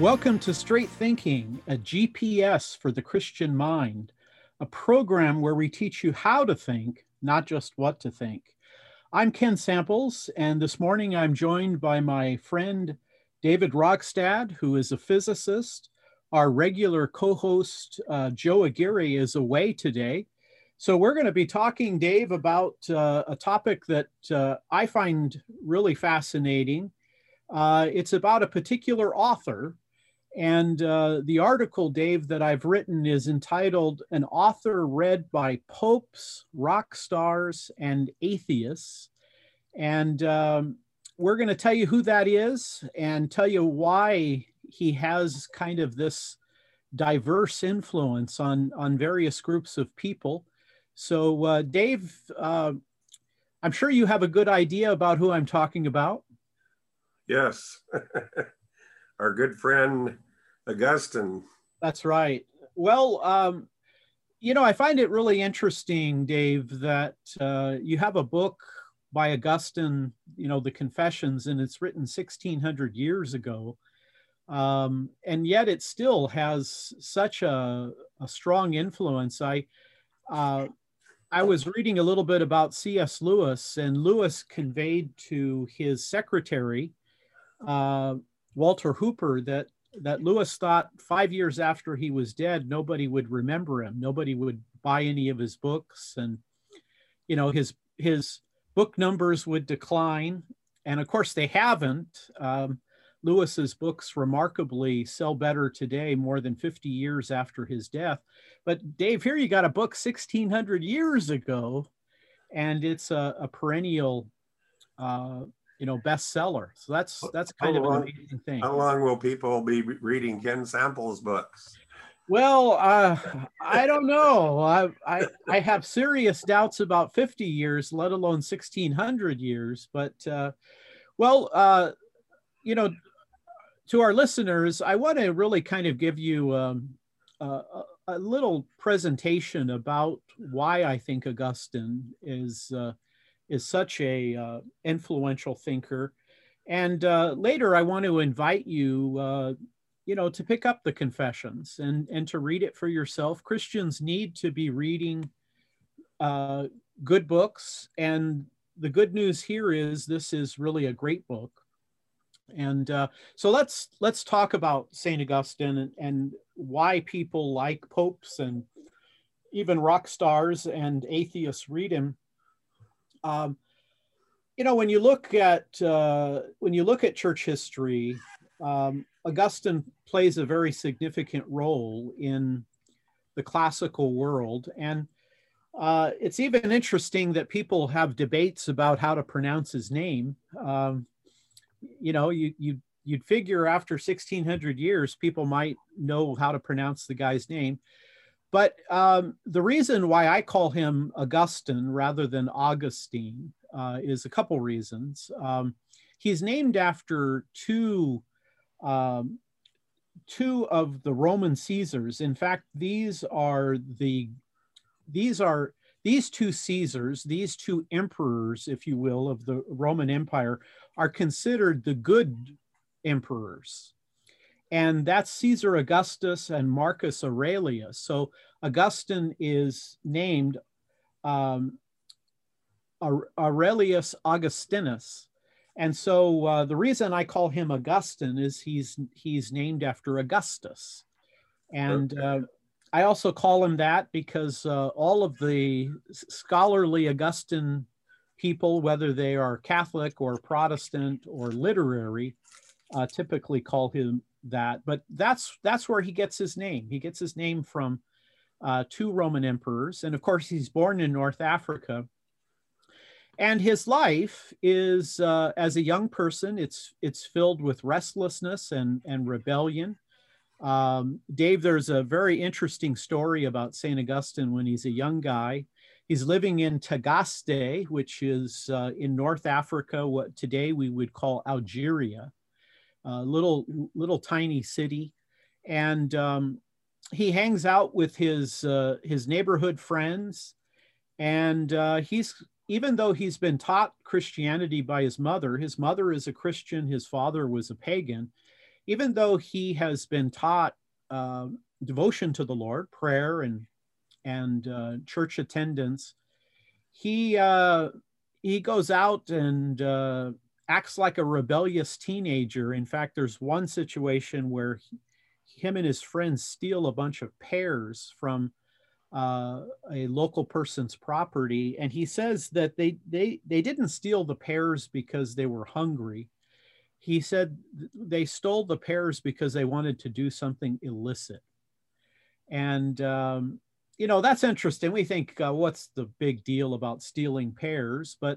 Welcome to Straight Thinking, a GPS for the Christian mind, a program where we teach you how to think, not just what to think. I'm Ken Samples, and this morning I'm joined by my friend David Rogstad, who is a physicist. Our regular co-host, Joe Aguirre, is away today. So we're going to be talking, Dave, about a topic that I find really fascinating. It's about a particular author. And the article, Dave, that I've written is entitled An Author Read by Popes, Rock Stars, and Atheists. And we're going to tell you who that is and tell you why he has kind of this diverse influence on various groups of people. So, Dave, I'm sure you have a good idea about who I'm talking about. Yes. Our good friend Augustine. That's right. Well, I find it really interesting, Dave, that you have a book by Augustine, the Confessions, and it's written 1600 years ago. And yet it still has such a strong influence. I was reading a little bit about C.S. Lewis, and Lewis conveyed to his secretary, Walter Hooper, that Lewis thought 5 years after he was dead, nobody would remember him. Nobody would buy any of his books. And, his book numbers would decline. And of course they haven't. Lewis's books remarkably sell better today, more than 50 years after his death. But Dave, here you got a book 1600 years ago, and it's a perennial bestseller. So that's kind of an amazing thing. How long will people be reading Ken Samples books? Well, I don't know. I have serious doubts about 50 years, let alone 1600 years. But to our listeners, I want to really kind of give you a little presentation about why I think Augustine is such a influential thinker. And later, I want to invite you, to pick up the Confessions and to read it for yourself. Christians need to be reading good books. And the good news here is this is really a great book. And so let's talk about St. Augustine and why people like popes and even rock stars and atheists read him. When you look at church history, Augustine plays a very significant role in the classical world, and it's even interesting that people have debates about how to pronounce his name. You'd figure after 1600 years, people might know how to pronounce the guy's name. But the reason why I call him Augustine rather than Augustine is a couple reasons. He's named after two of the Roman Caesars. In fact, these two Caesars, these two emperors, if you will, of the Roman Empire, are considered the good emperors. And that's Caesar Augustus and Marcus Aurelius. So Augustine is named Aurelius Augustinus. And so the reason I call him Augustine is he's named after Augustus. And I also call him that because all of the scholarly Augustine people, whether they are Catholic or Protestant or literary, typically call him that. But that's where he gets his name. He gets his name from two Roman emperors. And of course, he's born in North Africa. And his life is, as a young person, it's filled with restlessness and rebellion. Dave, there's a very interesting story about St. Augustine when he's a young guy. He's living in Tagaste, which is in North Africa, what today we would call Algeria, a little tiny city. And he hangs out with his neighborhood friends. And even though he's been taught Christianity by his mother is a Christian, his father was a pagan. even though he has been taught devotion to the Lord, prayer and church attendance, he goes out and acts like a rebellious teenager. In fact, there's one situation where him and his friends steal a bunch of pears from a local person's property, and he says that they didn't steal the pears because they were hungry. He said they stole the pears because they wanted to do something illicit. And you know, that's interesting. We think, what's the big deal about stealing pears? But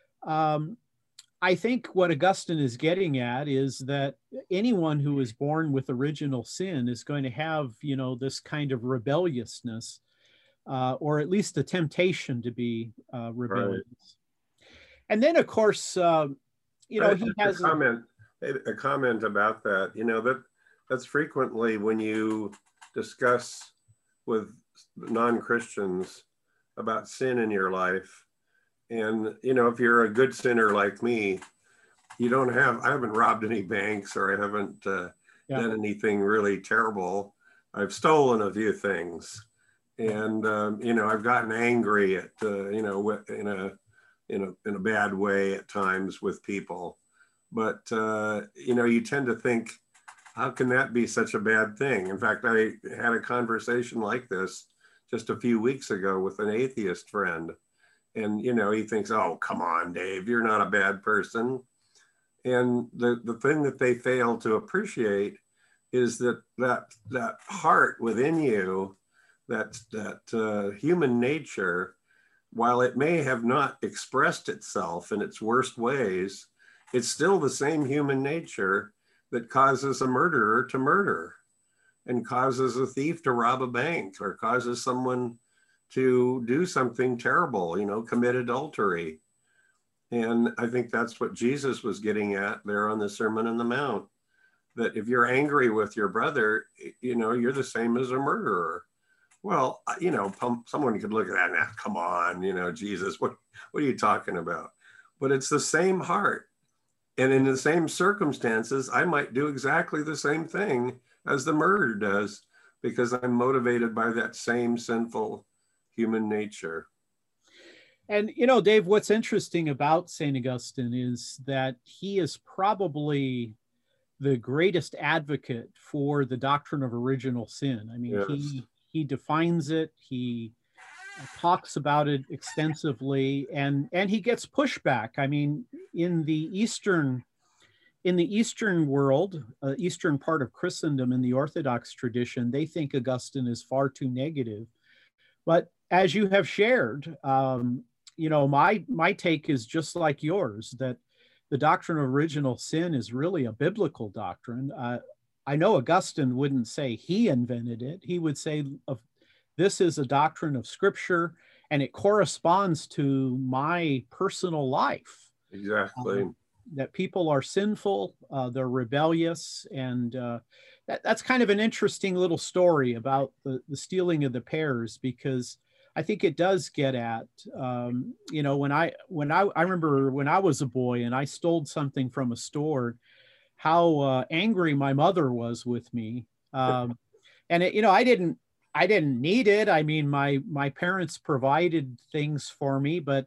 I think what Augustine is getting at is that anyone who is born with original sin is going to have, you know, this kind of rebelliousness, or at least a temptation to be rebellious. Right. And then, of course, you know, he has a comment about that. You know, that's frequently when you discuss with non-Christians about sin in your life. And, you know, if you're a good sinner like me, I haven't robbed any banks, or I haven't done anything really terrible. I've stolen a few things. And, you know, I've gotten angry at, you know, in a bad way at times with people. But, you know, you tend to think, how can that be such a bad thing? In fact, I had a conversation like this just a few weeks ago with an atheist friend. And, you know, he thinks, oh, come on, Dave, you're not a bad person. And the thing that they fail to appreciate is that heart within you, that human nature, while it may have not expressed itself in its worst ways, it's still the same human nature that causes a murderer to murder, and causes a thief to rob a bank, or causes someone to do something terrible, you know, commit adultery. And I think that's what Jesus was getting at there on the Sermon on the Mount, that if you're angry with your brother, you know, you're the same as a murderer. Well, you know, someone could look at that and ask, come on, you know, Jesus, what are you talking about? But it's the same heart. And in the same circumstances, I might do exactly the same thing as the murderer does, because I'm motivated by that same sinful human nature. And, you know, Dave, what's interesting about St. Augustine is that he is probably the greatest advocate for the doctrine of original sin. I mean, yes. He defines it, he talks about it extensively, and he gets pushback. I mean, in the Eastern world, Eastern part of Christendom, in the Orthodox tradition, they think Augustine is far too negative. But as you have shared, you know, my take is just like yours, that the doctrine of original sin is really a biblical doctrine. I know Augustine wouldn't say he invented it. He would say this is a doctrine of Scripture, and it corresponds to my personal life. Exactly. That people are sinful, they're rebellious, and that's kind of an interesting little story about the stealing of the pears, because I think it does get at, you know, I remember when I was a boy and I stole something from a store, how angry my mother was with me. And it, you know, I didn't need it. I mean, my parents provided things for me, but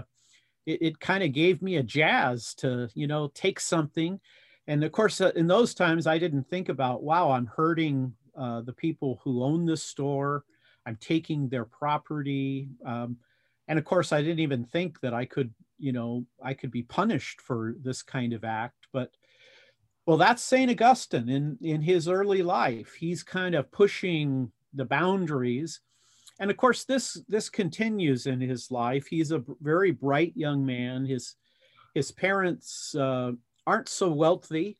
it kind of gave me a jazz to, you know, take something. And of course, in those times, I didn't think about, wow, I'm hurting the people who own this store. I'm taking their property. And of course, I didn't even think that I could, you know, I could be punished for this kind of act. But, well, that's St. Augustine in his early life. He's kind of pushing the boundaries. And of course, this continues in his life. He's a very bright young man. His parents aren't so wealthy,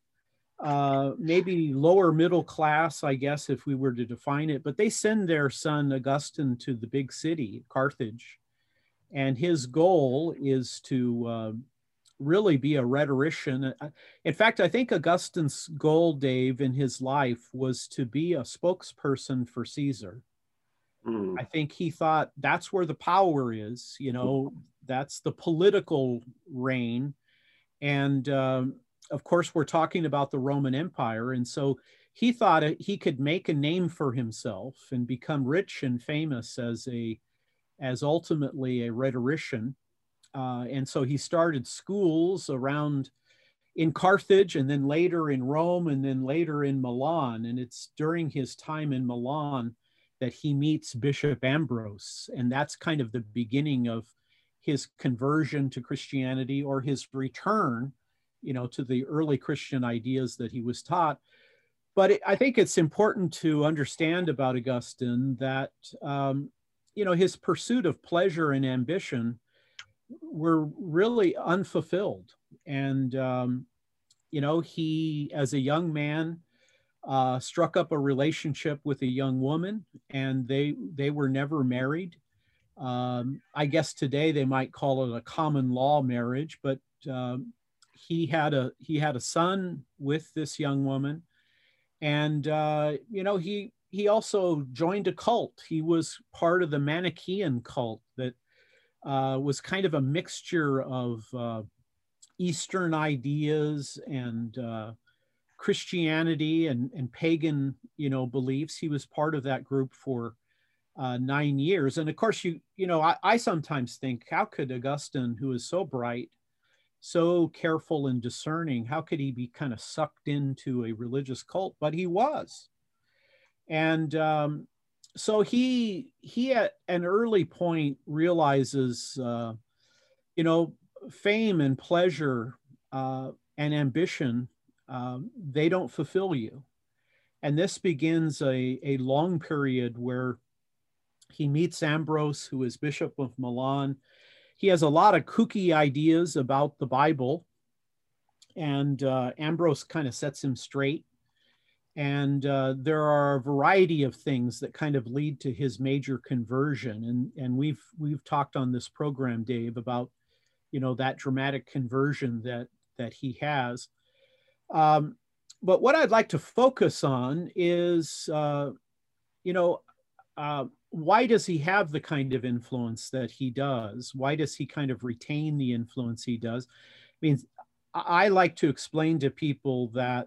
maybe lower middle class, I guess, if we were to define it. But they send their son Augustine to the big city, Carthage. And his goal is to really be a rhetorician. In fact, I think Augustine's goal, Dave, in his life was to be a spokesperson for Caesar. I think he thought that's where the power is, you know, that's the political reign. And of course, we're talking about the Roman Empire. And so he thought he could make a name for himself and become rich and famous as ultimately a rhetorician. And so he started schools around in Carthage, and then later in Rome, and then later in Milan. And it's during his time in Milan that he meets Bishop Ambrose. And that's kind of the beginning of his conversion to Christianity, or his return, to the early Christian ideas that he was taught. But I think it's important to understand about Augustine that, his pursuit of pleasure and ambition were really unfulfilled. And, he, as a young man, struck up a relationship with a young woman, and they were never married. I guess today they might call it a common law marriage, but he had a son with this young woman, and he also joined a cult. He was part of the Manichaean cult that was kind of a mixture of Eastern ideas and Christianity and pagan, beliefs. He was part of that group for 9 years. And of course, I sometimes think, how could Augustine, who is so bright, so careful and discerning, how could he be kind of sucked into a religious cult? But he was. And so he at an early point realizes, fame and pleasure and ambition, they don't fulfill you. And this begins a long period where he meets Ambrose, who is Bishop of Milan. He has a lot of kooky ideas about the Bible, and Ambrose kind of sets him straight. And there are a variety of things that kind of lead to his major conversion. And we've talked on this program, Dave, about, that dramatic conversion that he has. But what I'd like to focus on is, why does he have the kind of influence that he does? Why does he kind of retain the influence he does? I mean, I like to explain to people that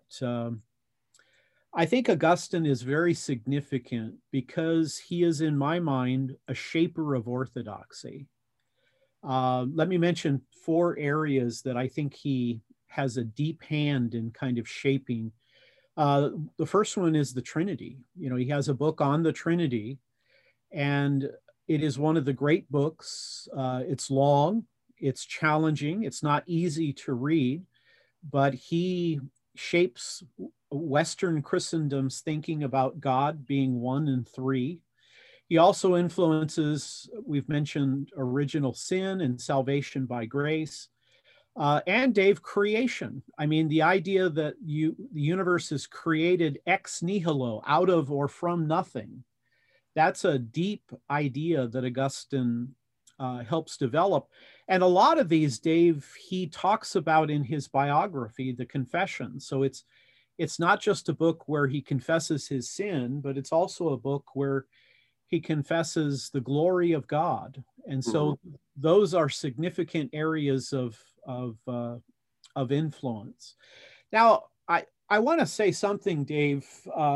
I think Augustine is very significant because he is, in my mind, a shaper of orthodoxy. Let me mention 4 areas that I think he has a deep hand in kind of shaping. The first one is the Trinity. He has a book on the Trinity, and it is one of the great books. It's long, it's challenging, it's not easy to read, but he shapes Western Christendom's thinking about God being one and three. He also influences, we've mentioned original sin and salvation by grace. And Dave, creation. I mean, the idea that the universe is created ex nihilo, out of or from nothing. That's a deep idea that Augustine helps develop. And a lot of these, Dave, he talks about in his biography, the Confessions. So it's not just a book where he confesses his sin, but it's also a book where he confesses the glory of God. And so those are significant areas of influence. Now, I want to say something, Dave,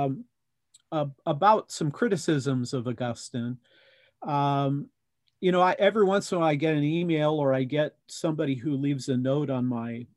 about some criticisms of Augustine. Every once in a while I get an email, or I get somebody who leaves a note on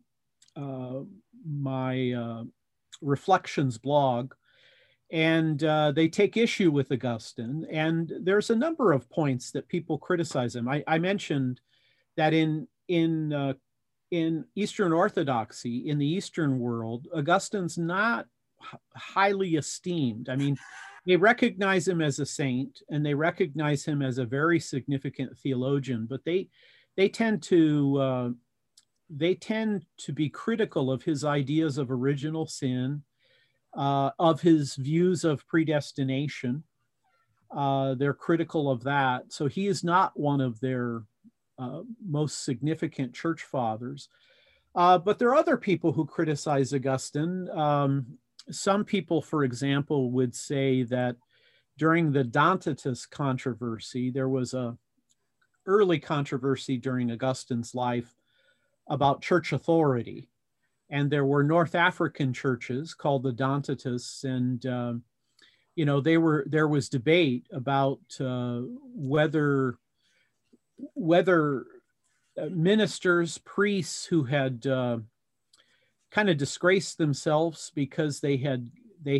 my Reflections blog, and they take issue with Augustine. And there's a number of points that people criticize him. I mentioned that in Eastern Orthodoxy, in the Eastern world, Augustine's not highly esteemed. I mean, they recognize him as a saint, and they recognize him as a very significant theologian, but they tend to be critical of his ideas of original sin, of his views of predestination. They're critical of that. So he is not one of their most significant church fathers. But there are other people who criticize Augustine. Some people, for example, would say that during the Donatists controversy, there was a early controversy during Augustine's life about church authority. and there were North African churches called the Donatists, and there was debate about whether ministers, priests who had kind of disgraced themselves because they had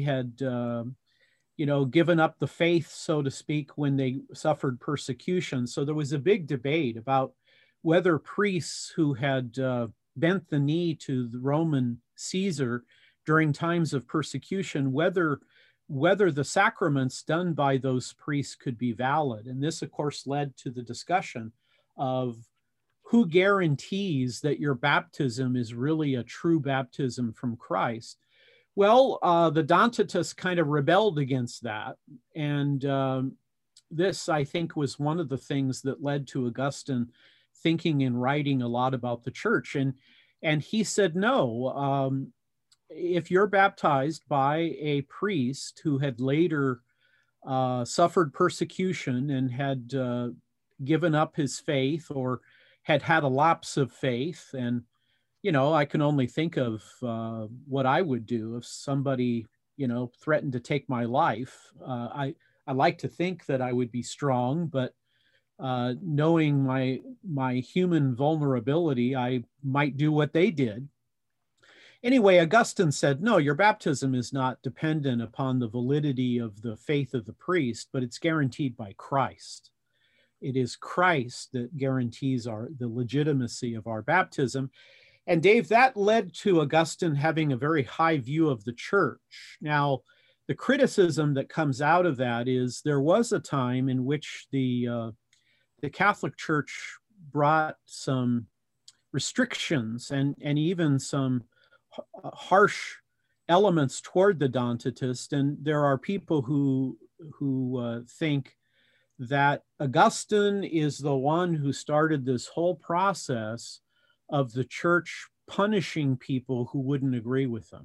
given up the faith, so to speak, when they suffered persecution. So there was a big debate about whether priests who had bent the knee to the Roman Caesar during times of persecution, whether the sacraments done by those priests could be valid. And this, of course, led to the discussion of who guarantees that your baptism is really a true baptism from Christ. Well, the Donatists kind of rebelled against that. And this, I think, was one of the things that led to Augustine thinking and writing a lot about the church. And he said, no, if you're baptized by a priest who had later suffered persecution and had given up his faith or had a lapse of faith, and I can only think of what I would do if somebody threatened to take my life. I like to think that I would be strong, but knowing my human vulnerability, I might do what they did. Anyway, Augustine said, no, your baptism is not dependent upon the validity of the faith of the priest, but it's guaranteed by Christ. It is Christ that guarantees the legitimacy of our baptism. And Dave, that led to Augustine having a very high view of the church. Now, the criticism that comes out of that is there was a time in which the Catholic Church brought some restrictions and even some harsh elements toward the Donatists. And there are people who think that Augustine is the one who started this whole process of the church punishing people who wouldn't agree with them.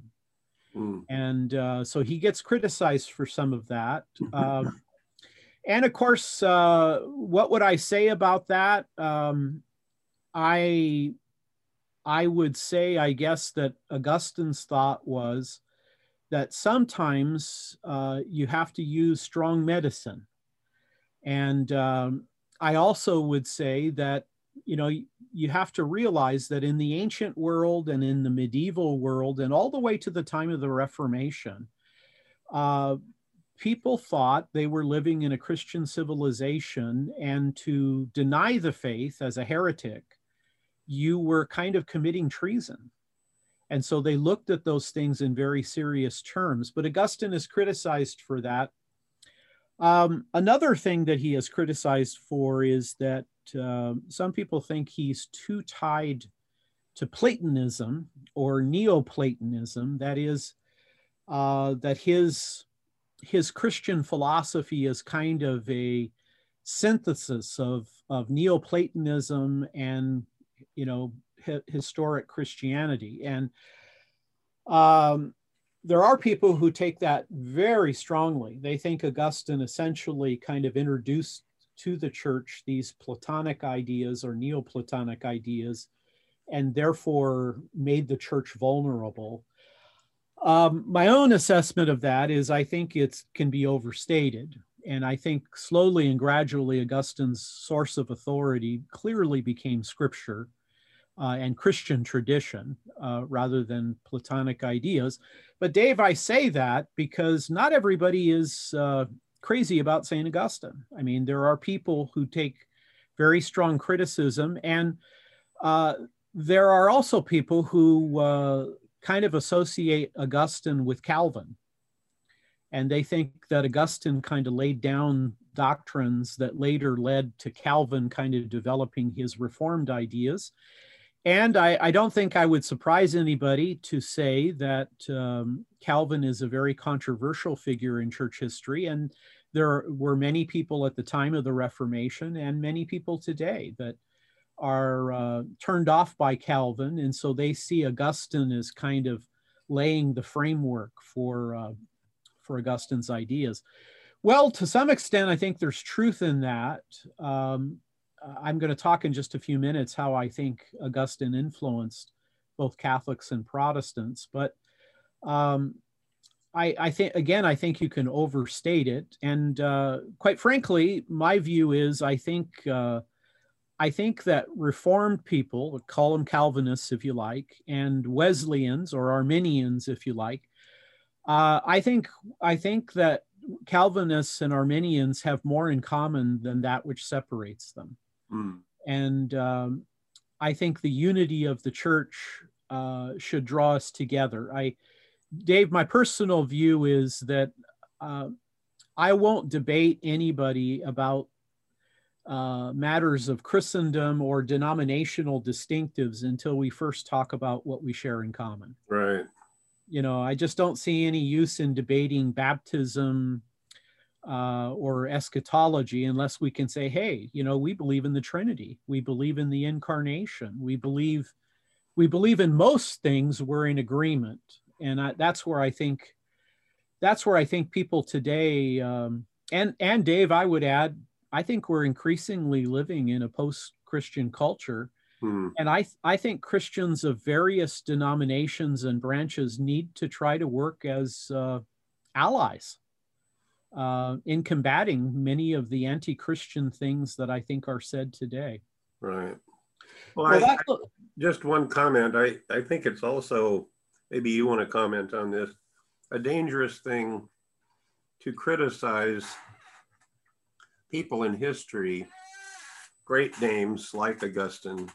And so he gets criticized for some of that. And of course, what would I say about that? I would say, I guess, that Augustine's thought was that sometimes you have to use strong medicine. And I also would say that, you have to realize that in the ancient world and in the medieval world and all the way to the time of the Reformation, people thought they were living in a Christian civilization, and to deny the faith as a heretic, you were kind of committing treason. And so they looked at those things in very serious terms. But Augustine is criticized for that. Another thing that he is criticized for is that some people think he's too tied to Platonism or Neoplatonism. That is, that his Christian philosophy is kind of a synthesis of Neoplatonism and historic Christianity. And there are people who take that very strongly. They think Augustine essentially kind of introduced to the church these Platonic ideas or Neoplatonic ideas, and therefore made the church vulnerable. My own assessment of that is I think it can be overstated. And I think slowly and gradually Augustine's source of authority clearly became Scripture and Christian tradition rather than Platonic ideas. But Dave, I say that because not everybody is crazy about St. Augustine. I mean, there are people who take very strong criticism, and there are also people who kind of associate Augustine with Calvin. And they think that Augustine kind of laid down doctrines that later led to Calvin kind of developing his Reformed ideas. And I don't think I would surprise anybody to say that Calvin is a very controversial figure in church history. And there were many people at the time of the Reformation and many people today that are turned off by Calvin. And so they see Augustine as kind of laying the framework for Augustine's ideas. Well, to some extent, I think there's truth in that. I'm going to talk in just a few minutes how I think Augustine influenced both Catholics and Protestants. But I think, again, I think you can overstate it. And quite frankly, my view is I think that Reformed people, call them Calvinists if you like, and Wesleyans or Arminians if you like, I think that Calvinists and Arminians have more in common than that which separates them. Mm. And I think the unity of the church should draw us together. Dave, my personal view is that I won't debate anybody about matters of Christendom or denominational distinctives until we first talk about what we share in common. Right. You know, I just don't see any use in debating baptism or eschatology unless we can say, hey, you know, we believe in the Trinity. We believe in the incarnation. We believe in most things. We're in agreement. And that's where I think people today, and Dave, I would add, I think we're increasingly living in a post-Christian culture. Hmm. And I think Christians of various denominations and branches need to try to work as allies in combating many of the anti-Christian things that I think are said today. Right. Well, just one comment. I think it's also, maybe you want to comment on this, a dangerous thing to criticize people in history, great names like Augustine,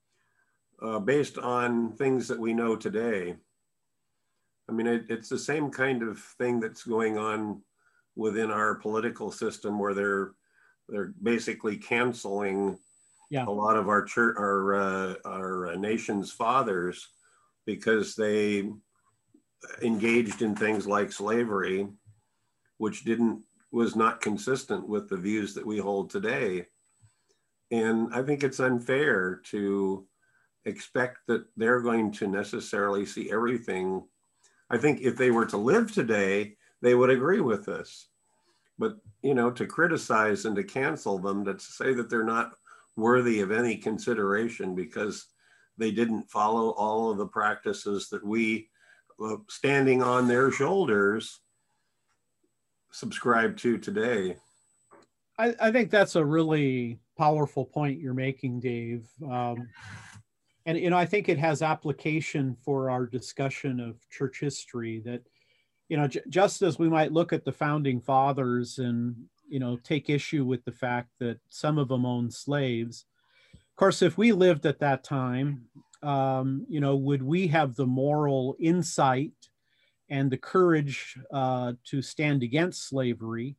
based on things that we know today. I mean, it's the same kind of thing that's going on within our political system, where they're basically canceling a lot of our church, our nation's fathers, because they engaged in things like slavery, which was not consistent with the views that we hold today. And I think it's unfair to expect that they're going to necessarily see everything. I think if they were to live today, they would agree with this. But, you know, to criticize and to cancel them, to say that they're not worthy of any consideration because they didn't follow all of the practices that we, standing on their shoulders, subscribe to today. I think that's a really powerful point you're making, Dave. And, you know, I think it has application for our discussion of church history, that, you know, just as we might look at the founding fathers and, you know, take issue with the fact that some of them owned slaves. Of course, if we lived at that time, you know, would we have the moral insight and the courage to stand against slavery?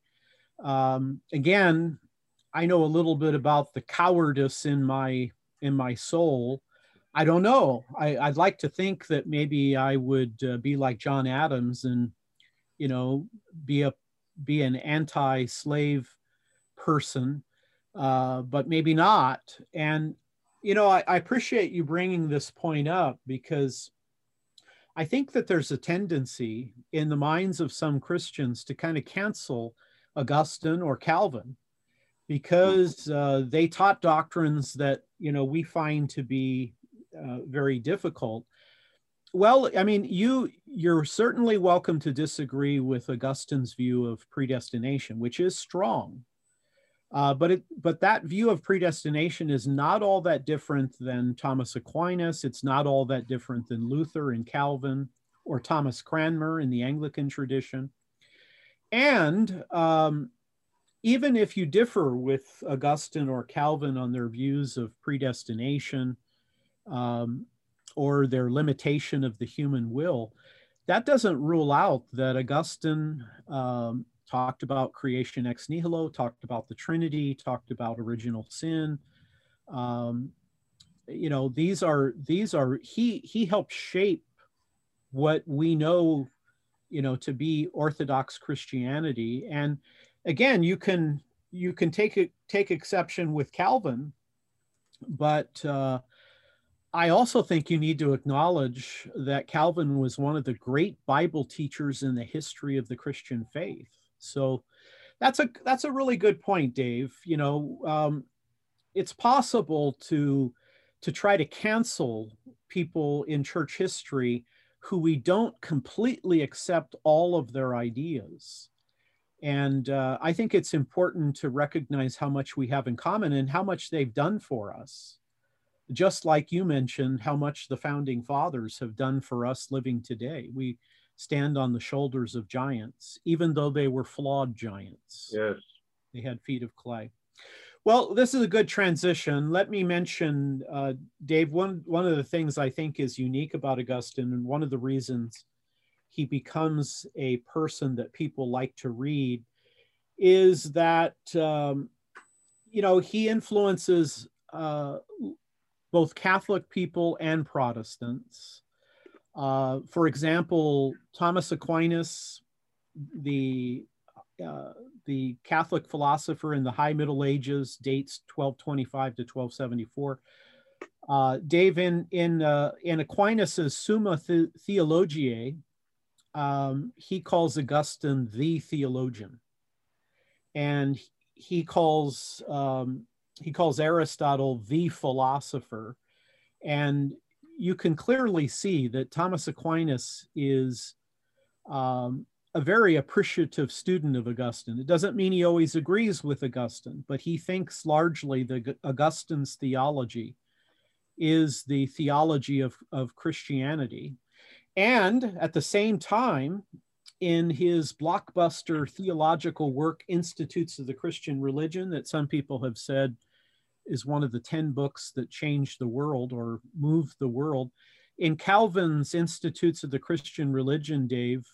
Again, I know a little bit about the cowardice in my soul. I don't know. I'd like to think that maybe I would be like John Adams and, you know, be an anti-slave person, but maybe not. And, you know, I appreciate you bringing this point up, because I think that there's a tendency in the minds of some Christians to kind of cancel Augustine or Calvin because they taught doctrines that, you know, we find to be very difficult. Well, I mean, you're certainly welcome to disagree with Augustine's view of predestination, which is strong. But that view of predestination is not all that different than Thomas Aquinas. It's not all that different than Luther and Calvin, or Thomas Cranmer in the Anglican tradition. And even if you differ with Augustine or Calvin on their views of predestination, or their limitation of the human will, that doesn't rule out that Augustine talked about creation ex nihilo, talked about the Trinity, talked about original sin. You know, these are he helped shape what we know, you know, to be Orthodox Christianity. And again, you can take exception with Calvin, but I also think you need to acknowledge that Calvin was one of the great Bible teachers in the history of the Christian faith. So that's a really good point, Dave. You know, it's possible to try to cancel people in church history who we don't completely accept all of their ideas. And I think it's important to recognize how much we have in common and how much they've done for us. Just like you mentioned, how much the founding fathers have done for us living today. We stand on the shoulders of giants, even though they were flawed giants. Yes. They had feet of clay. Well, this is a good transition. Let me mention, Dave, one of the things I think is unique about Augustine, and one of the reasons he becomes a person that people like to read, is that, he influences both Catholic people and Protestants. For example, Thomas Aquinas, the Catholic philosopher in the High Middle Ages, dates 1225 to 1274. Dave, in Aquinas' Summa Theologiae, he calls Augustine the theologian, and he calls Aristotle the philosopher. And you can clearly see that Thomas Aquinas is a very appreciative student of Augustine. It doesn't mean he always agrees with Augustine, but he thinks largely that Augustine's theology is the theology of Christianity. And at the same time, in his blockbuster theological work, Institutes of the Christian Religion, that some people have said is one of the 10 books that changed the world or moved the world. In Calvin's Institutes of the Christian Religion, Dave,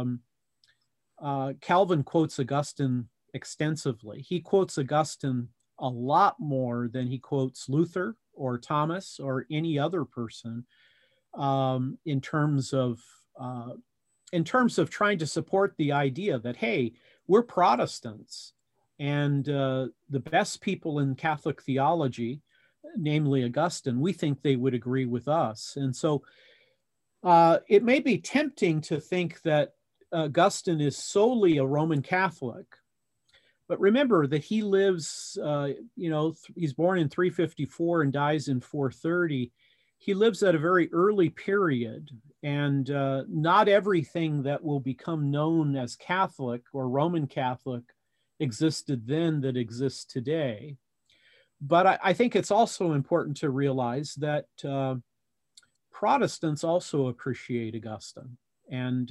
Calvin quotes Augustine extensively. He quotes Augustine a lot more than he quotes Luther or Thomas or any other person in terms of trying to support the idea that, hey, we're Protestants, and the best people in Catholic theology, namely Augustine, we think they would agree with us. And so it may be tempting to think that Augustine is solely a Roman Catholic, but remember that he lives, he's born in 354 and dies in 430. He lives at a very early period, and not everything that will become known as Catholic or Roman Catholic existed then that exists today. But I think it's also important to realize that Protestants also appreciate Augustine, and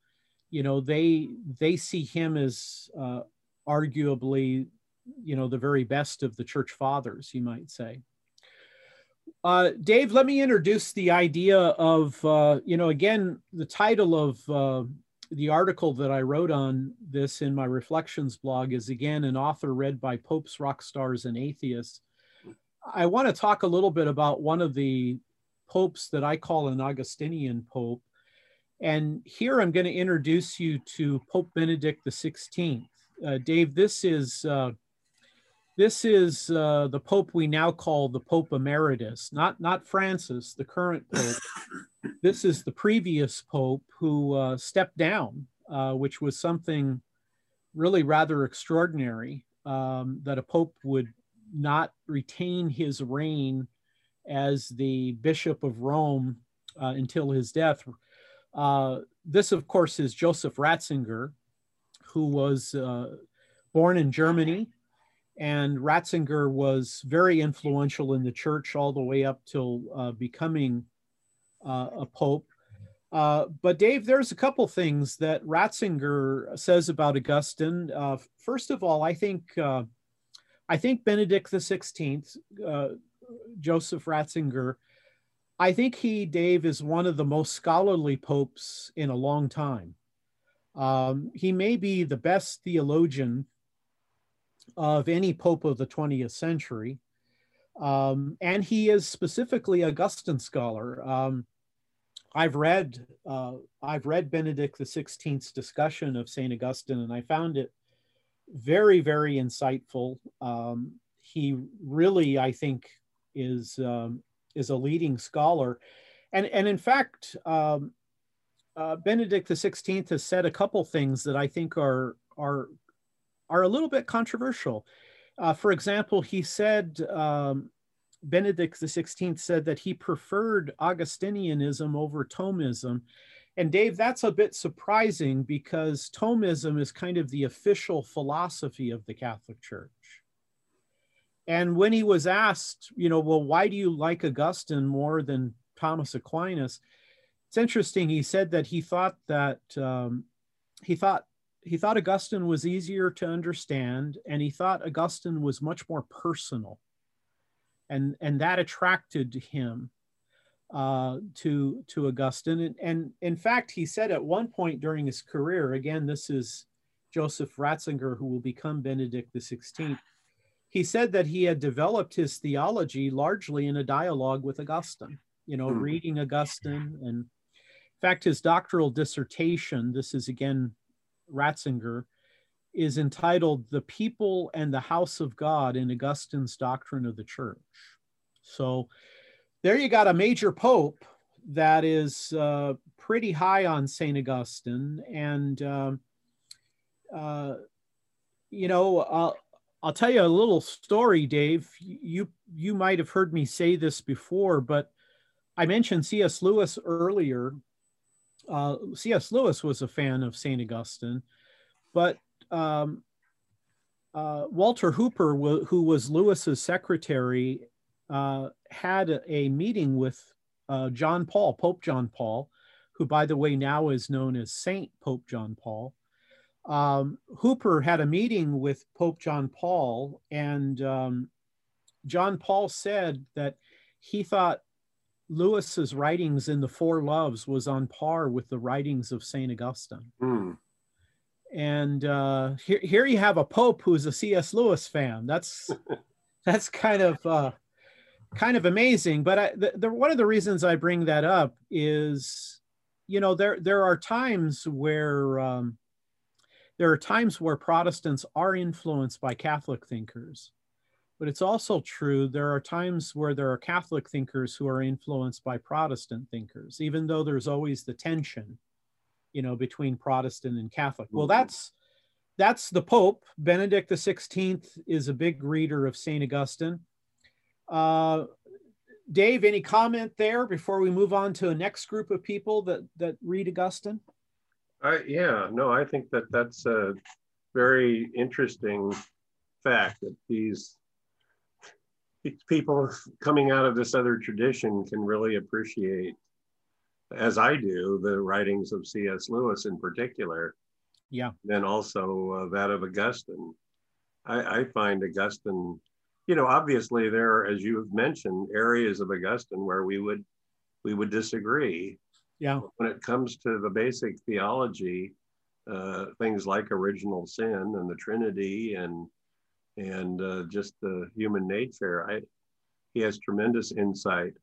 they see him as arguably, the very best of the church fathers, you might say. Dave, let me introduce the idea of, again, the title of the article that I wrote on this in my Reflections blog is, again, an author read by popes, rock stars, and atheists. I want to talk a little bit about one of the popes that I call an Augustinian pope. And here I'm going to introduce you to Pope Benedict XVI. Dave, this is the Pope we now call the Pope Emeritus, not Francis, the current Pope. This is the previous Pope who stepped down, which was something really rather extraordinary, that a Pope would not retain his reign as the Bishop of Rome until his death. This, of course, is Joseph Ratzinger, who was born in Germany. And Ratzinger was very influential in the church all the way up till becoming a pope. But Dave, there's a couple things that Ratzinger says about Augustine. First of all, I think Benedict XVI, Joseph Ratzinger, I think he, Dave, is one of the most scholarly popes in a long time. He may be the best theologian of any pope of the 20th century. And he is specifically Augustine scholar. I've read Benedict XVI's discussion of St. Augustine, and I found it very, very insightful. He really, I think, is a leading scholar. And in fact, Benedict XVI has said a couple things that I think are a little bit controversial. For example, he said Benedict XVI said that he preferred Augustinianism over Thomism. And Dave, that's a bit surprising because Thomism is kind of the official philosophy of the Catholic Church. And when he was asked, well, why do you like Augustine more than Thomas Aquinas? It's interesting. He said that he thought Augustine was easier to understand, and he thought Augustine was much more personal, and that attracted him to Augustine. And in fact, he said at one point during his career, again, this is Joseph Ratzinger, who will become Benedict XVI. He said that he had developed his theology largely in a dialogue with Augustine, reading Augustine. And in fact, his doctoral dissertation, this is again Ratzinger, is entitled "The People and the House of God in Augustine's Doctrine of the Church." So there you got a major pope that is pretty high on St. Augustine. And, I'll tell you a little story, Dave. You might have heard me say this before, but I mentioned C.S. Lewis earlier. C.S. Lewis was a fan of St. Augustine, but Walter Hooper, who was Lewis's secretary, had a meeting with Pope John Paul, who, by the way, now is known as Saint Pope John Paul. Hooper had a meeting with Pope John Paul, and John Paul said that he thought Lewis's writings in the Four Loves was on par with the writings of St. Augustine. Mm. And here you have a pope who's a C.S. Lewis fan. That's kind of amazing. But one of the reasons I bring that up is, there are times where Protestants are influenced by Catholic thinkers, but it's also true there are times where there are Catholic thinkers who are influenced by Protestant thinkers, even though there's always the tension, between Protestant and Catholic. Well, that's the Pope. Benedict XVI is a big reader of St. Augustine. Dave, any comment there before we move on to the next group of people that read Augustine? I think that's a very interesting fact that these people coming out of this other tradition can really appreciate, as I do, the writings of C.S. Lewis in particular. Yeah. Then also that of Augustine. I find Augustine, obviously there are, as you have mentioned, areas of Augustine where we would disagree. Yeah. When it comes to the basic theology, things like original sin and the Trinity and just the human nature, he has tremendous insight.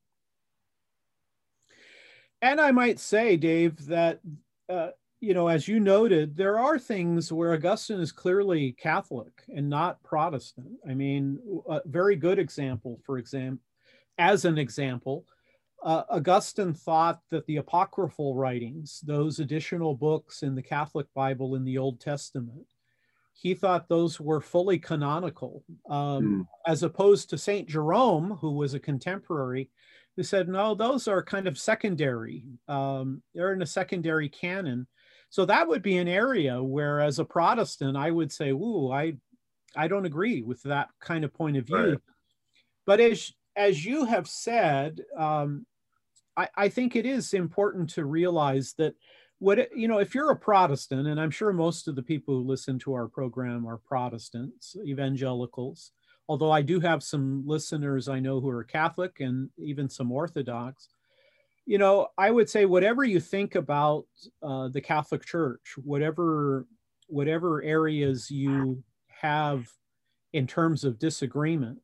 And I might say, Dave, that, as you noted, there are things where Augustine is clearly Catholic and not Protestant. I mean, a very good example, as an example, Augustine thought that the apocryphal writings, those additional books in the Catholic Bible in the Old Testament, he thought those were fully canonical, as opposed to St. Jerome, who was a contemporary, who said, no, those are kind of secondary. They're in a secondary canon. So that would be an area where, as a Protestant, I would say, ooh, I don't agree with that kind of point of view. Right. But as you have said, I think it is important to realize that if you're a Protestant, and I'm sure most of the people who listen to our program are Protestants, evangelicals, although I do have some listeners I know who are Catholic and even some Orthodox, I would say whatever you think about the Catholic Church, whatever areas you have in terms of disagreement,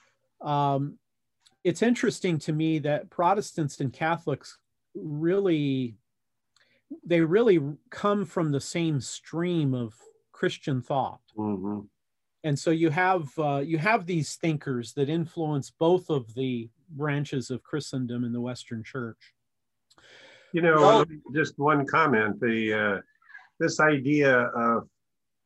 it's interesting to me that Protestants and Catholics really come from the same stream of Christian thought. Mm-hmm. And so you have these thinkers that influence both of the branches of Christendom in the Western Church. Just one comment, this idea of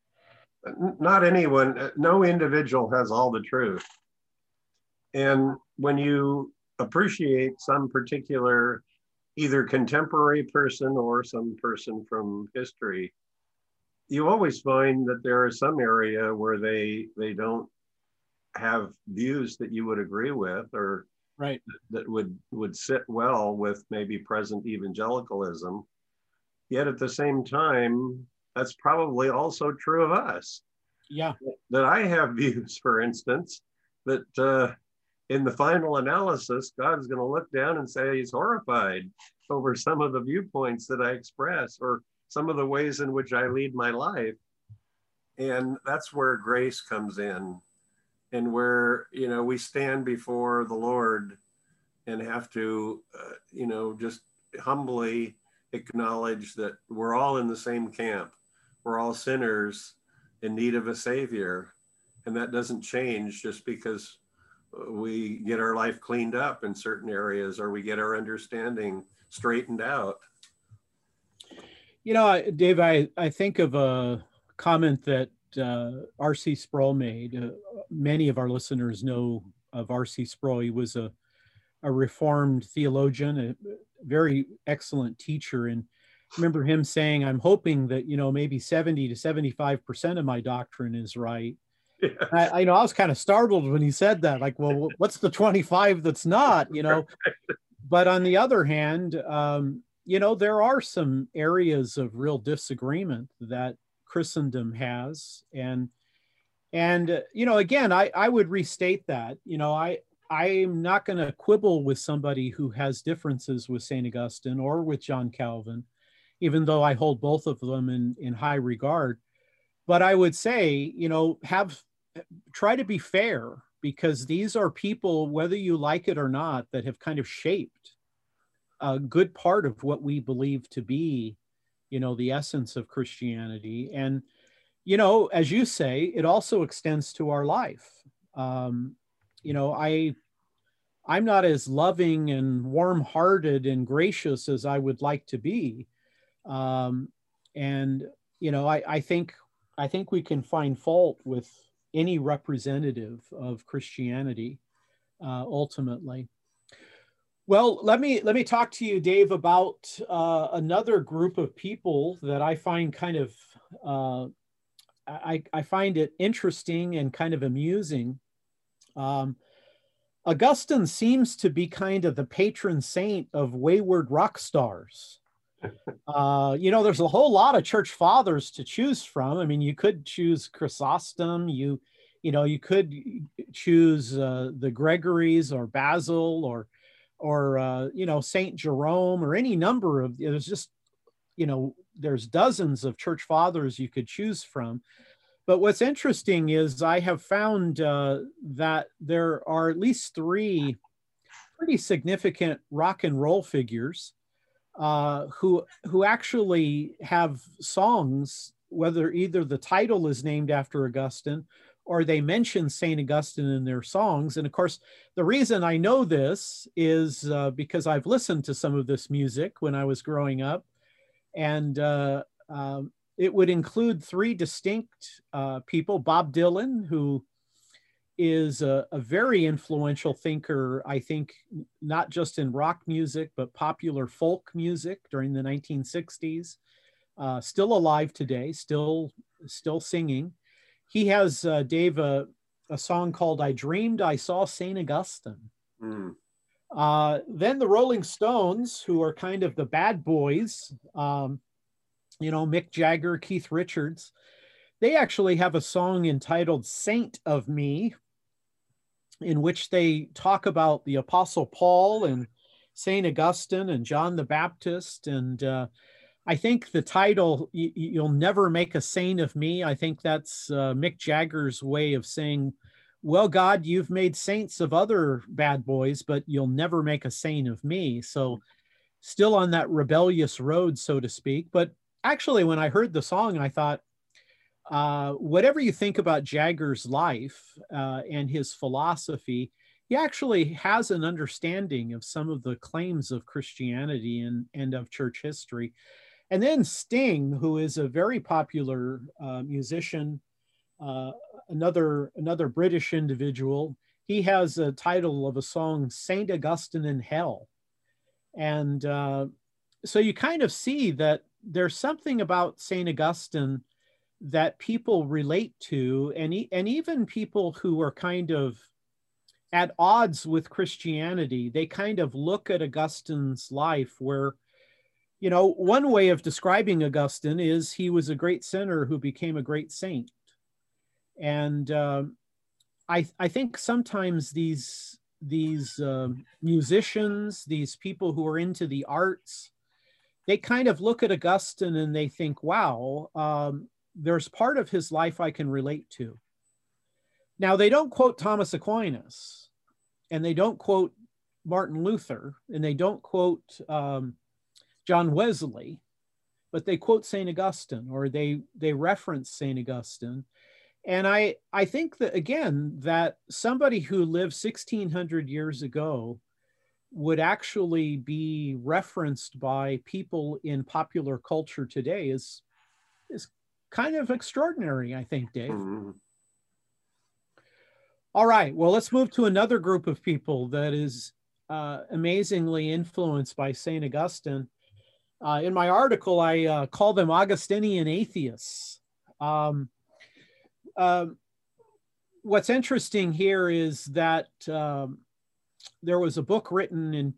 no individual has all the truth. And when you appreciate some particular either contemporary person or some person from history, you always find that there is some area where they don't have views that you would agree with, or Right. that would sit well with maybe present evangelicalism. Yet at the same time, that's probably also true of us. Yeah. That I have views, for instance, that in the final analysis, God's going to look down and say he's horrified over some of the viewpoints that I express or some of the ways in which I lead my life. And that's where grace comes in, and where, you know, we stand before the Lord and have to, you know, just humbly acknowledge that we're all in the same camp. We're all sinners in need of a savior. And that doesn't change just because we get our life cleaned up in certain areas or we get our understanding straightened out. You know, Dave, I think of a comment that R.C. Sproul made. Many of our listeners know of R.C. Sproul. He was a Reformed theologian, a very excellent teacher. And I remember him saying, I'm hoping that, you know, maybe 70 to 75% of my doctrine is right. Yeah. I know I was kind of startled when he said that, like, well, what's the 25 that's not, you know? But on the other hand, you know, there are some areas of real disagreement that Christendom has. And you know, again, I would restate that, you know, I'm not going to quibble with somebody who has differences with St. Augustine or with John Calvin, even though I hold both of them in high regard. But I would say, you know, try to be fair, because these are people, whether you like it or not, that have kind of shaped a good part of what we believe to be, you know, the essence of Christianity. And, you know, as you say, it also extends to our life. You know, I'm not as loving and warm-hearted and gracious as I would like to be. And, you know, I think we can find fault with any representative of Christianity, ultimately. Well, let me talk to you, Dave, about another group of people that I find kind of, I find it interesting and kind of amusing. Augustine seems to be kind of the patron saint of wayward rock stars. You know, there's a whole lot of church fathers to choose from. I mean, you could choose Chrysostom, you know, you could choose the Gregories or Basil or you know, Saint Jerome, or any number of, there's just, you know, there's dozens of church fathers you could choose from. But what's interesting is I have found that there are at least 3 pretty significant rock and roll figures who actually have songs, whether either the title is named after Augustine or they mention St. Augustine in their songs. And of course, the reason I know this is because I've listened to some of this music when I was growing up. And it would include 3 distinct people. Bob Dylan, who is a very influential thinker, I think, not just in rock music, but popular folk music during the 1960s, still alive today, still singing. He has, Dave, a song called I Dreamed I Saw St. Augustine. Mm. Then the Rolling Stones, who are kind of the bad boys, you know, Mick Jagger, Keith Richards, they actually have a song entitled Saint of Me, in which they talk about the Apostle Paul and St. Augustine and John the Baptist. And I think the title, You'll Never Make a Saint of Me, I think that's Mick Jagger's way of saying, well, God, you've made saints of other bad boys, but you'll never make a saint of me. So still on that rebellious road, so to speak. But actually, when I heard the song, I thought, whatever you think about Jagger's life and his philosophy, he actually has an understanding of some of the claims of Christianity and of church history. And then Sting, who is a very popular musician, another British individual, he has a title of a song, Saint Augustine in Hell. And so you kind of see that there's something about Saint Augustine that people relate to, and even people who are kind of at odds with Christianity, they kind of look at Augustine's life where, you know, one way of describing Augustine is he was a great sinner who became a great saint. And I think sometimes these musicians, these people who are into the arts, they kind of look at Augustine and they think, wow, there's part of his life I can relate to. Now, they don't quote Thomas Aquinas, and they don't quote Martin Luther, and they don't quote John Wesley, but they quote St. Augustine, or they reference St. Augustine. And I think that, again, that somebody who lived 1600 years ago would actually be referenced by people in popular culture today is kind of extraordinary, I think, Dave. Mm-hmm. All right, well, let's move to another group of people that is amazingly influenced by St. Augustine. In my article, I call them Augustinian atheists. What's interesting here is that there was a book written in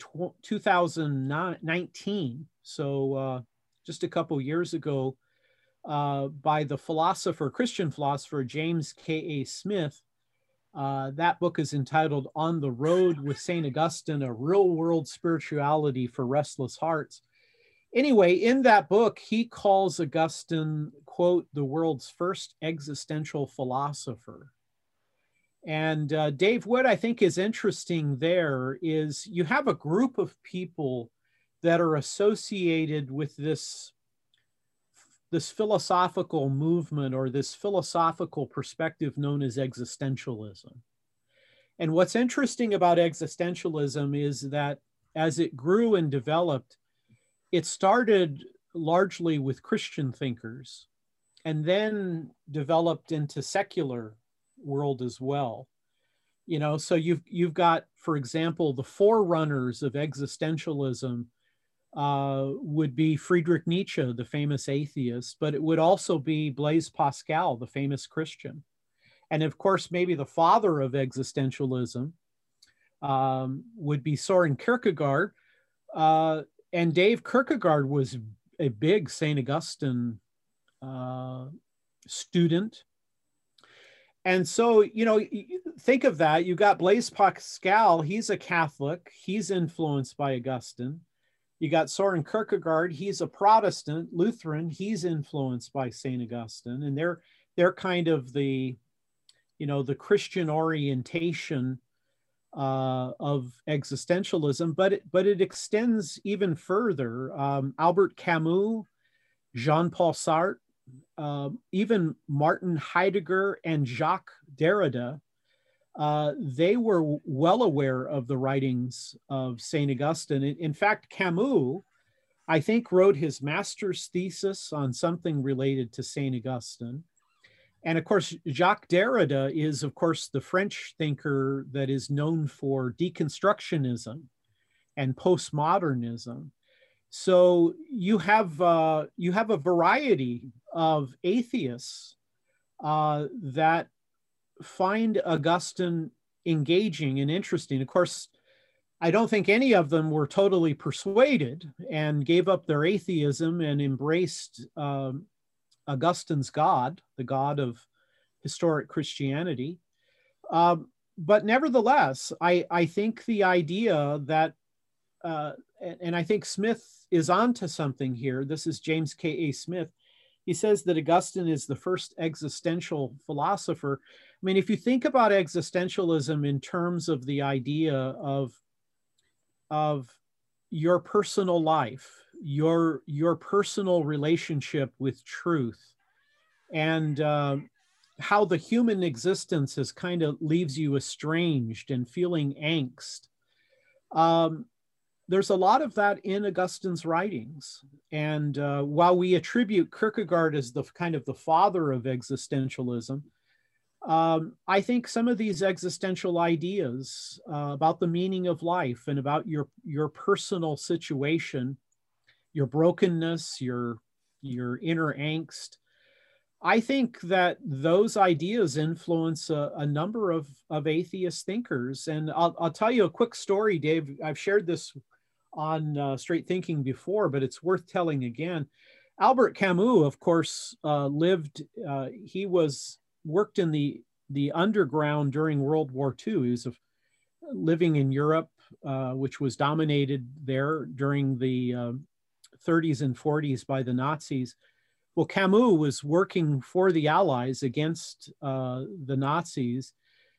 2019, so just a couple years ago, by the Christian philosopher, James K.A. Smith. That book is entitled On the Road with St. Augustine, A Real-World Spirituality for Restless Hearts. Anyway, in that book, he calls Augustine, quote, the world's first existential philosopher. And Dave, what I think is interesting there is you have a group of people that are associated with this philosophical movement or this philosophical perspective known as existentialism. And what's interesting about existentialism is that as it grew and developed, it started largely with Christian thinkers and then developed into secular world as well. You know, so you've got, for example, the forerunners of existentialism would be Friedrich Nietzsche, the famous atheist, but it would also be Blaise Pascal, the famous Christian. And of course, maybe the father of existentialism would be Soren Kierkegaard. And Dave, Kierkegaard was a big St. Augustine student. And so, you know, think of that. You got Blaise Pascal, he's a Catholic, he's influenced by Augustine. You got Soren Kierkegaard, he's a Protestant, Lutheran, he's influenced by St. Augustine. And they're kind of the, you know, the Christian orientation of existentialism, but it extends even further. Albert Camus, Jean-Paul Sartre, even Martin Heidegger and Jacques Derrida, they were well aware of the writings of St. Augustine. In fact, Camus, I think, wrote his master's thesis on something related to St. Augustine. And of course, Jacques Derrida is, of course, the French thinker that is known for deconstructionism and postmodernism. So you have a variety of atheists that find Augustine engaging and interesting. Of course, I don't think any of them were totally persuaded and gave up their atheism and embraced Augustine's God, the God of historic Christianity. But nevertheless, I think the idea that, and I think Smith is onto something here. This is James K.A. Smith. He says that Augustine is the first existential philosopher. I mean, if you think about existentialism in terms of the idea of your personal life, your personal relationship with truth, and how the human existence is kind of leaves you estranged and feeling angst. There's a lot of that in Augustine's writings. And while we attribute Kierkegaard as the kind of the father of existentialism, I think some of these existential ideas about the meaning of life and about your personal situation, your brokenness, your inner angst, I think that those ideas influence a number of atheist thinkers. And I'll tell you a quick story, Dave. I've shared this on Straight Thinking before, but it's worth telling again. Albert Camus, of course, he worked in the underground during World War II. He was living in Europe, which was dominated there during the 30s and 40s by the Nazis. Well, Camus was working for the Allies against the Nazis.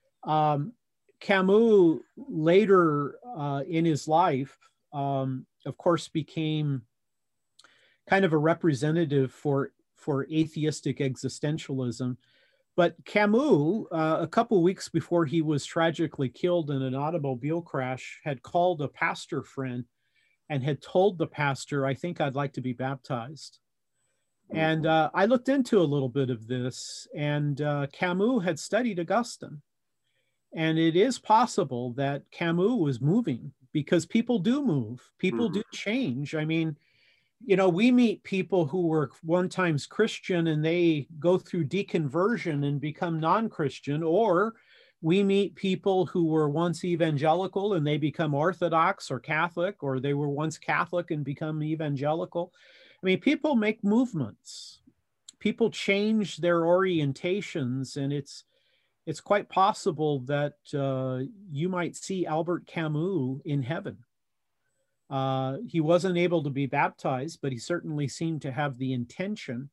Camus later in his life, of course, became kind of a representative for atheistic existentialism. But Camus, a couple of weeks before he was tragically killed in an automobile crash, had called a pastor friend and had told the pastor, "I think I'd like to be baptized." And I looked into a little bit of this, and Camus had studied Augustine. And it is possible that Camus was moving, because people do move, people do change. I mean, you know, we meet people who were one times Christian and they go through deconversion and become non-Christian, or we meet people who were once evangelical and they become Orthodox or Catholic, or they were once Catholic and become evangelical. I mean, people make movements, people change their orientations, and it's quite possible that you might see Albert Camus in heaven. He wasn't able to be baptized, but he certainly seemed to have the intention.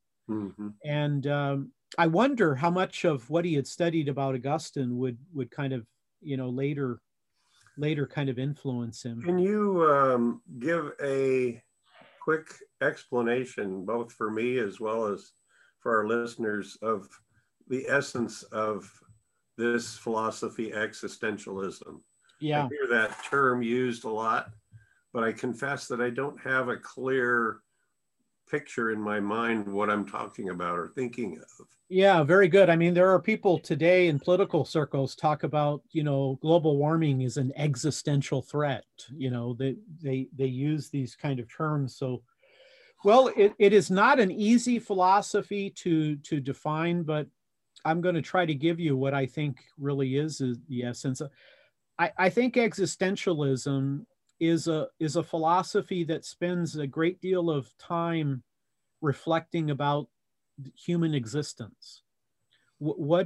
And I wonder how much of what he had studied about Augustine would kind of, you know, later kind of influence him. Can you give a quick explanation, both for me as well as for our listeners, of the essence of this philosophy, existentialism? Yeah. I hear that term used a lot, but I confess that I don't have a clear picture in my mind what I'm talking about or thinking of. Yeah, very good. I mean, there are people today in political circles talk about, you know, global warming is an existential threat. You know, they use these kind of terms. So, well, it is not an easy philosophy to define, but I'm going to try to give you what I think really is the essence. I think existentialism is a philosophy that spends a great deal of time reflecting about human existence. What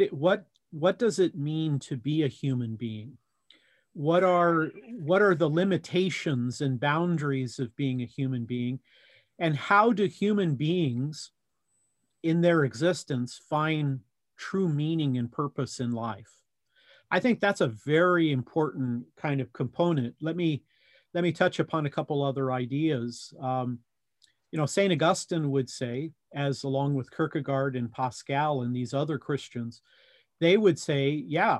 does it mean to be a human being? What are the limitations and boundaries of being a human being? And how do human beings in their existence find true meaning and purpose in life? I think that's a very important kind of component. Let me touch upon a couple other ideas. You know, St. Augustine would say, as along with Kierkegaard and Pascal and these other Christians, they would say, yeah,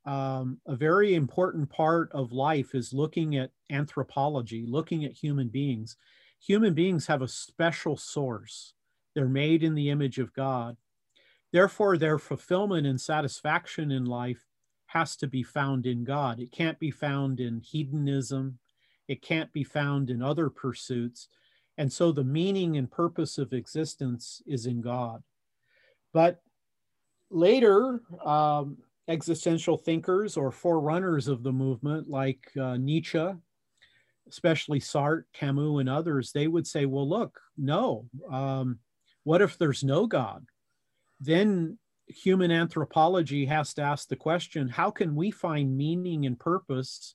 a very important part of life is looking at anthropology, looking at human beings. Human beings have a special source. They're made in the image of God. Therefore, their fulfillment and satisfaction in life has to be found in God. It can't be found in hedonism. It can't be found in other pursuits. And so the meaning and purpose of existence is in God. But later, existential thinkers or forerunners of the movement like Nietzsche, especially Sartre, Camus, and others, they would say, well, look, no, what if there's no God? Then human anthropology has to ask the question, how can we find meaning and purpose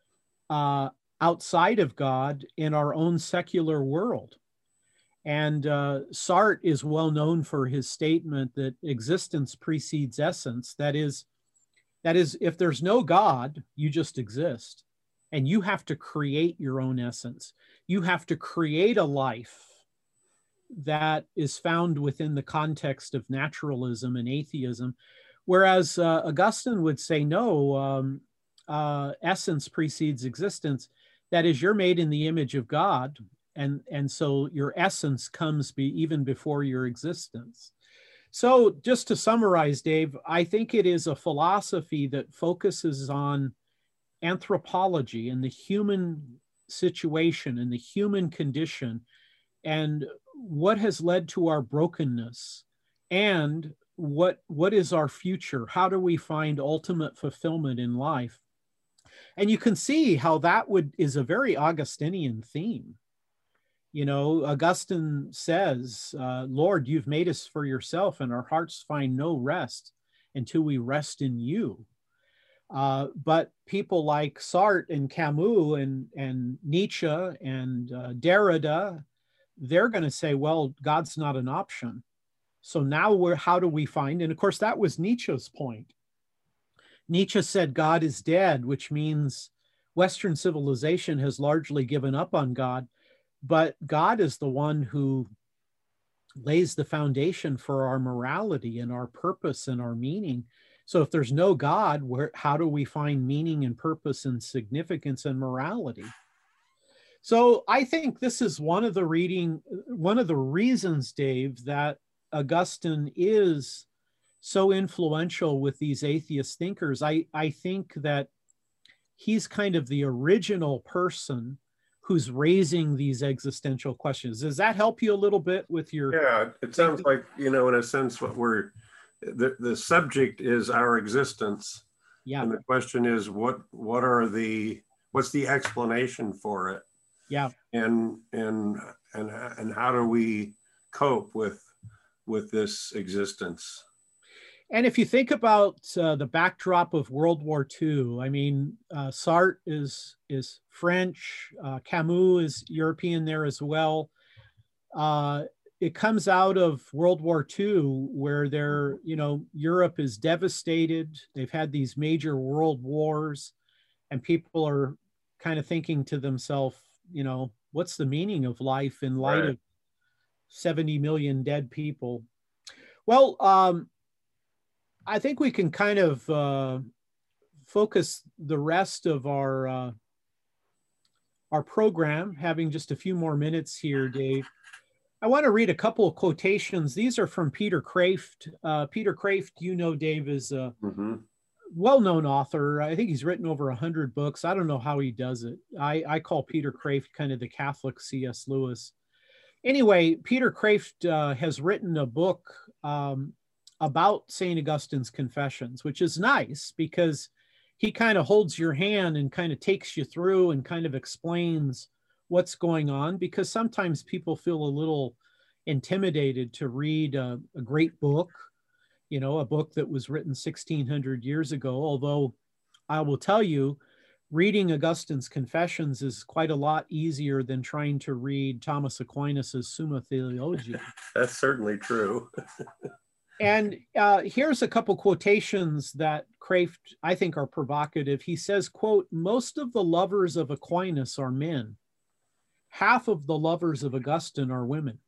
outside of God in our own secular world? And Sartre is well known for his statement that existence precedes essence. That is, if there's no God, you just exist. And you have to create your own essence. You have to create a life that is found within the context of naturalism and atheism. Whereas Augustine would say, no, essence precedes existence. That is, you're made in the image of God. And so your essence comes even before your existence. So just to summarize, Dave, I think it is a philosophy that focuses on anthropology and the human situation and the human condition and what has led to our brokenness and what is our future? How do we find ultimate fulfillment in life? And you can see how that is a very Augustinian theme. You know, Augustine says, Lord, you've made us for yourself, and our hearts find no rest until we rest in you. But people like Sartre and Camus and Nietzsche and Derrida, they're going to say, well, God's not an option. So now how do we find? And of course, that was Nietzsche's point. Nietzsche said God is dead, which means Western civilization has largely given up on God. But God is the one who lays the foundation for our morality and our purpose and our meaning. So if there's no God, how do we find meaning and purpose and significance and morality? So I think this is one of the reasons, Dave, that Augustine is so influential with these atheist thinkers. I think that he's kind of the original person who's raising these existential questions. Does that help you a little bit with your? Yeah, it sounds like, you know, in a sense, the subject is our existence. Yeah. And the question is, what's the explanation for it? Yeah. And how do we cope with this existence? And if you think about the backdrop of World War II, I mean, Sartre is French, Camus is European there as well. It comes out of World War II where Europe is devastated. They've had these major world wars, and people are kind of thinking to themselves, you know, what's the meaning of life in light of 70 million dead people? Well, I think we can kind of focus the rest of our program, having just a few more minutes here, Dave. I want to read a couple of quotations. These are from Peter Kreeft. Peter Kreeft, you know, Dave, is a well-known author. I think he's written over 100 books. I don't know how he does it. I call Peter Kreeft kind of the Catholic C.S. Lewis. Anyway, Peter Kreeft has written a book about St. Augustine's Confessions, which is nice because he kind of holds your hand and kind of takes you through and kind of explains what's going on, because sometimes people feel a little intimidated to read a great book, you know, a book that was written 1600 years ago. Although I will tell you, reading Augustine's Confessions is quite a lot easier than trying to read Thomas Aquinas's Summa Theologiae. That's certainly true. And here's a couple quotations that Kreeft, I think, are provocative. He says, quote, most of the lovers of Aquinas are men. Half of the lovers of Augustine are women.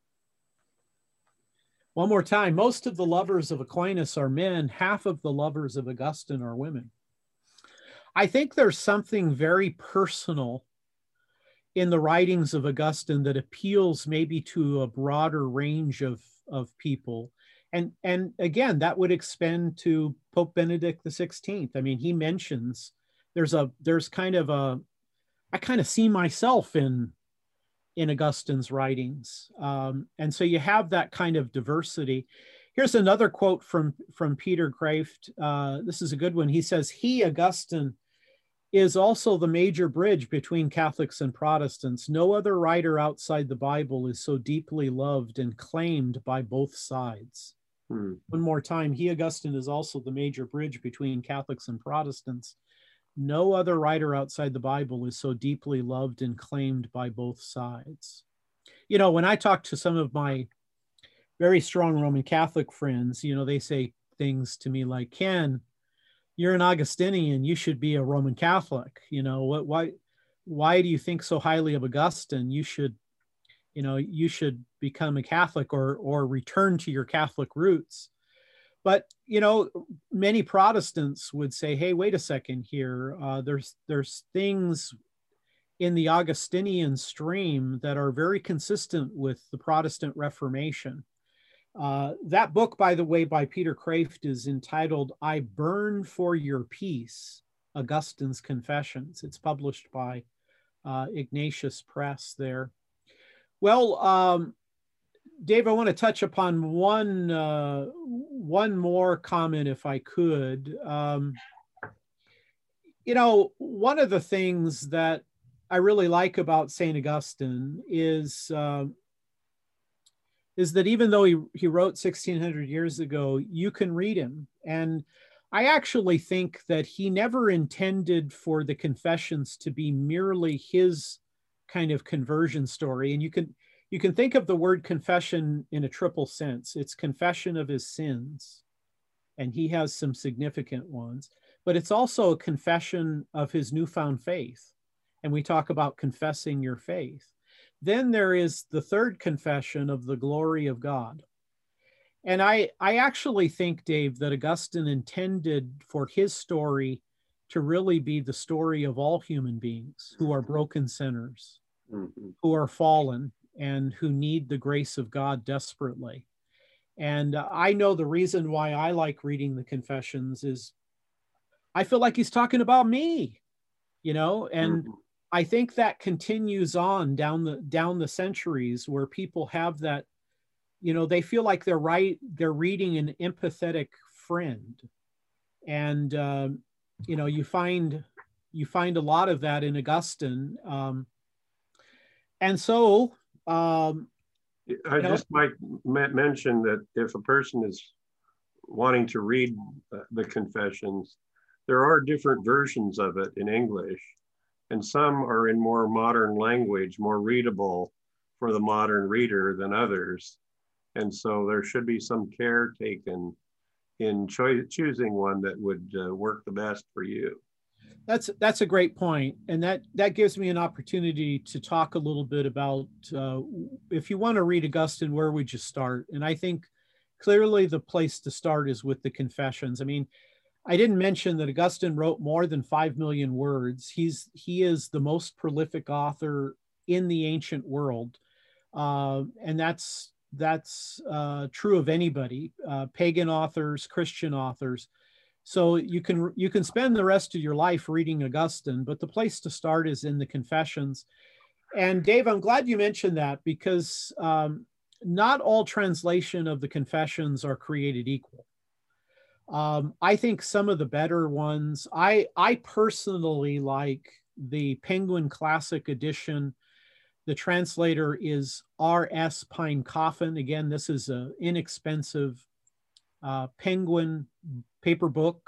One more time, most of the lovers of Aquinas are men. Half of the lovers of Augustine are women. I think there's something very personal in the writings of Augustine that appeals maybe to a broader range of people. And again, that would expand to Pope Benedict XVI. I mean, he mentions there's kind of I kind of see myself in Augustine's writings. And so you have that kind of diversity. Here's another quote from Peter Kreeft. This is a good one. He says, Augustine, is also the major bridge between Catholics and Protestants. No other writer outside the Bible is so deeply loved and claimed by both sides. One more time, Augustine is also the major bridge between Catholics and Protestants. No other writer outside the Bible is so deeply loved and claimed by both sides. You know, when I talk to some of my very strong Roman Catholic friends, you know, they say things to me like, Ken, you're an Augustinian, you should be a Roman Catholic. You know, why do you think so highly of Augustine? You should become a Catholic or return to your Catholic roots. But, you know, many Protestants would say, hey, wait a second here. There's things in the Augustinian stream that are very consistent with the Protestant Reformation. That book, by the way, by Peter Kreeft is entitled I Burn for Your Peace, Augustine's Confessions. It's published by Ignatius Press there. Well, Dave, I want to touch upon one more comment, if I could. You know, one of the things that I really like about St. Augustine is that even though he wrote 1600 years ago, you can read him. And I actually think that he never intended for the Confessions to be merely his kind of conversion story. And you can think of the word confession in a triple sense. It's confession of his sins, and he has some significant ones, but it's also a confession of his newfound faith. And we talk about confessing your faith. Then there is the third confession of the glory of God. And I actually think, Dave, that Augustine intended for his story to really be the story of all human beings who are broken sinners, who are fallen, and who need the grace of God desperately. And I know the reason why I like reading the Confessions is I feel like he's talking about me, you know, and I think that continues on down the centuries, where people have that, you know, they feel like they're reading an empathetic friend. And, you know, you find a lot of that in Augustine. And so, I just might mention that if a person is wanting to read the Confessions, there are different versions of it in English, and some are in more modern language, more readable for the modern reader than others. And so there should be some care taken in choosing one that would work the best for you. That's a great point. And that gives me an opportunity to talk a little bit about, if you want to read Augustine, where would you start? And I think clearly the place to start is with the Confessions. I mean, I didn't mention that Augustine wrote more than 5 million words. He is the most prolific author in the ancient world. And that's true of anybody, pagan authors, Christian authors. So you can spend the rest of your life reading Augustine, but the place to start is in the Confessions. And Dave, I'm glad you mentioned that, because not all translation of the Confessions are created equal. I think some of the better ones, I personally like the Penguin Classic Edition. The translator is R.S. Pine Coffin. Again, this is an inexpensive Penguin paperback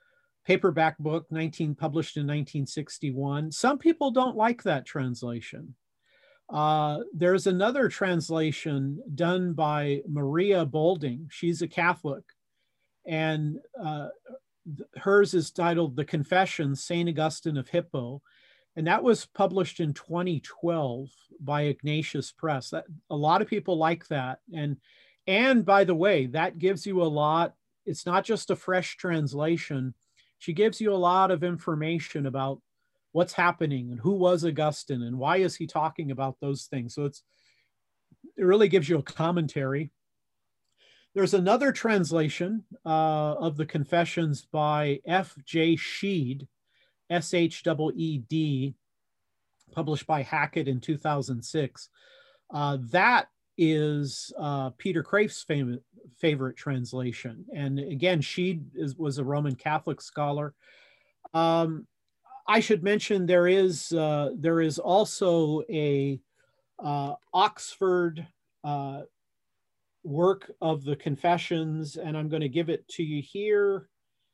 book, published in 1961. Some people don't like that translation. There's another translation done by Maria Bolding. She's a Catholic, and hers is titled The Confessions, St. Augustine of Hippo. And that was published in 2012 by Ignatius Press. A lot of people like that. And by the way, that gives you a lot. It's not just a fresh translation. She gives you a lot of information about what's happening and who was Augustine and why is he talking about those things. So it really gives you a commentary. There's another translation of the Confessions by F.J. Sheed, S-H-E-E-D, published by Hackett in 2006. That is Peter Kreeft's favorite translation. And again, Sheed was a Roman Catholic scholar. I should mention there is also a Oxford work of the Confessions, and I'm going to give it to you here.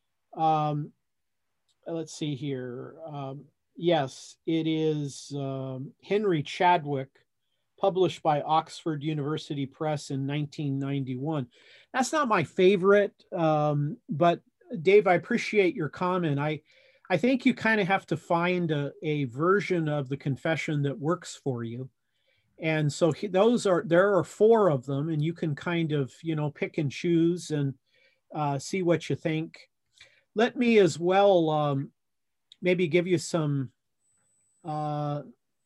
Let's see here. Yes, it is Henry Chadwick, published by Oxford University Press in 1991. That's not my favorite, but Dave, I appreciate your comment. I think you kind of have to find a version of the Confession that works for you. And so there are 4 of them, and you can kind of, you know, pick and choose and see what you think. Let me as well maybe give you some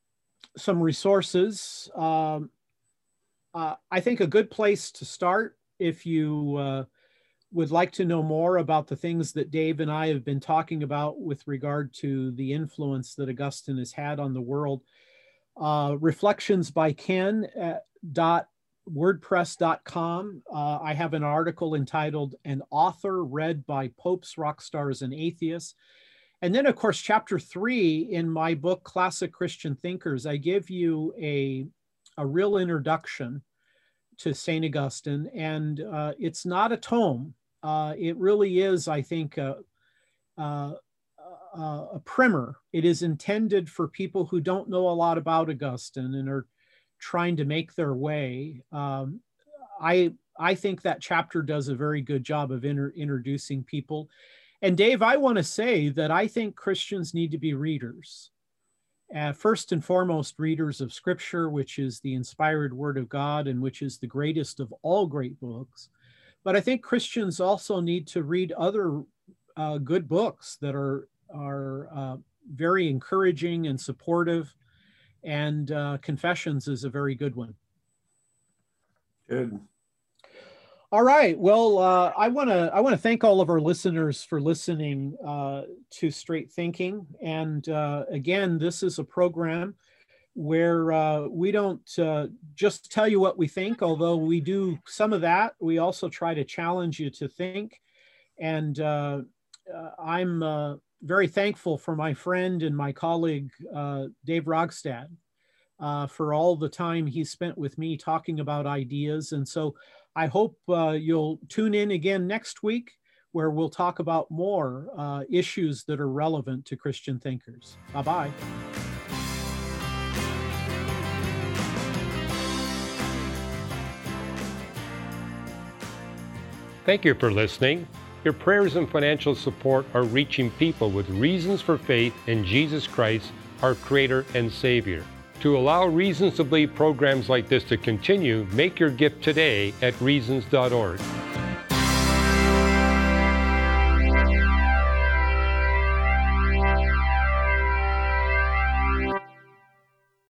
resources. I think a good place to start if you would like to know more about the things that Dave and I have been talking about with regard to the influence that Augustine has had on the world, Reflections by Ken .wordpress.com. I have an article entitled An Author Read by Popes, Rock Stars, and Atheists. And then, of course, chapter 3 in my book, Classic Christian Thinkers, I give you a real introduction to St. Augustine. And it's not a tome. It really is, I think, a primer. It is intended for people who don't know a lot about Augustine and are trying to make their way. I think that chapter does a very good job of introducing people. And Dave, I want to say that I think Christians need to be readers. First and foremost, readers of Scripture, which is the inspired Word of God and which is the greatest of all great books. But I think Christians also need to read other good books that are very encouraging and supportive. And Confessions is a very good one. Good. All right. Well, I want to thank all of our listeners for listening to Straight Thinking. And again, this is a program where we don't just tell you what we think, although we do some of that. We also try to challenge you to think. And I'm very thankful for my friend and my colleague, Dave Rogstad, for all the time he spent with me talking about ideas. And so I hope you'll tune in again next week, where we'll talk about more issues that are relevant to Christian thinkers. Bye-bye. Thank you for listening. Your prayers and financial support are reaching people with reasons for faith in Jesus Christ, our Creator and Savior. To allow Reasons to Believe programs like this to continue, make your gift today at reasons.org.